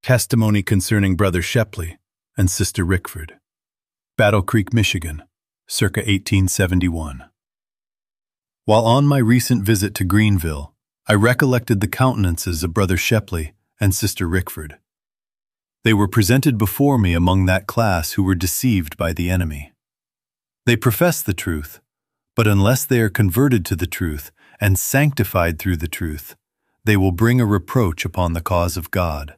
Testimony concerning Brother Shepley and Sister Rickford. Battle Creek, Michigan, circa 1871. While on my recent visit to Greenville, I recollected the countenances of Brother Shepley and Sister Rickford. They were presented before me among that class who were deceived by the enemy. They profess the truth, but unless they are converted to the truth and sanctified through the truth, they will bring a reproach upon the cause of God.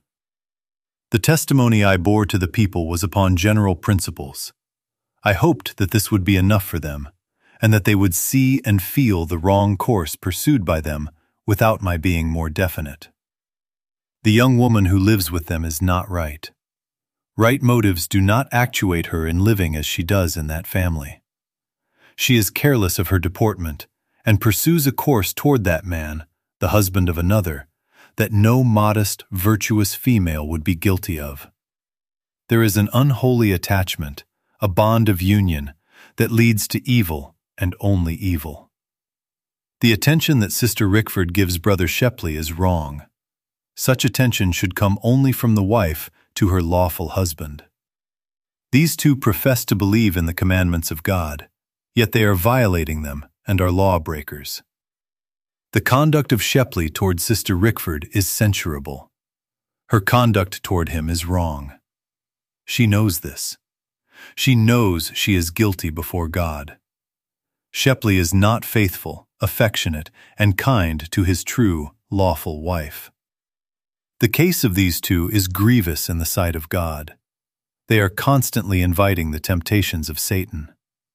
The testimony I bore to the people was upon general principles. I hoped that this would be enough for them, and that they would see and feel the wrong course pursued by them without my being more definite. The young woman who lives with them is not right. Right motives do not actuate her in living as she does in that family. She is careless of her deportment and pursues a course toward that man, the husband of another, that no modest, virtuous female would be guilty of. There is an unholy attachment, a bond of union, that leads to evil and only evil. The attention that Sister Rickford gives Brother Shepley is wrong. Such attention should come only from the wife to her lawful husband. These two profess to believe in the commandments of God, yet they are violating them and are lawbreakers. The conduct of Shepley toward Sister Rickford is censurable. Her conduct toward him is wrong. She knows this. She knows she is guilty before God. Shepley is not faithful, affectionate, and kind to his true, lawful wife. The case of these two is grievous in the sight of God. They are constantly inviting the temptations of Satan.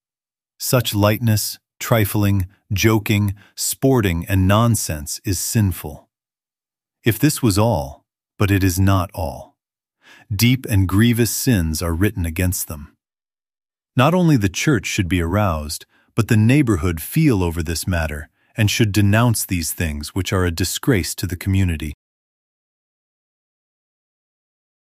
Such lightness, trifling, joking, sporting, and nonsense is sinful. If this was all, but it is not all. Deep and grievous sins are written against them. Not only the church should be aroused, but the neighborhood feel over this matter and should denounce these things which are a disgrace to the community